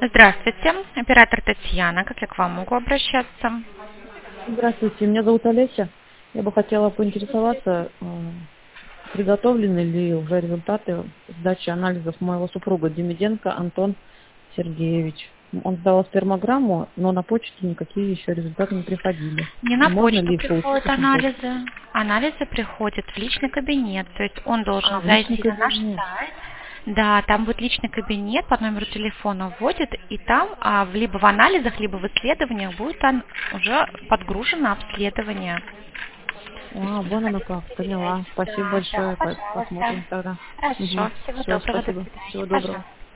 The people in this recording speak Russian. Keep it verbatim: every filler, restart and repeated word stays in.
Здравствуйте, оператор Татьяна. Как я к вам могу обращаться? Здравствуйте, меня зовут Олеся. Я бы хотела поинтересоваться, э, приготовлены ли уже результаты сдачи анализов моего супруга Демиденко Антон Сергеевич. Он сдал спермограмму, но на почту никакие еще результаты не приходили. Не И на можно почту ли получить приходят их на почту? анализы. Анализы приходят в личный кабинет. То есть он А, должен в личный зайти на наш кабинет. сайт. Да, там будет личный кабинет, по номеру телефона вводит, и там а, в- либо в анализах, либо в исследованиях будет он уже подгружено обследование. А, вон оно как, поняла. Спасибо Да, да, большое, по- пожалуйста. посмотрим тогда. Хорошо, всего Все, доброго, до спасибо. свидания. Всего доброго. Пожалуйста.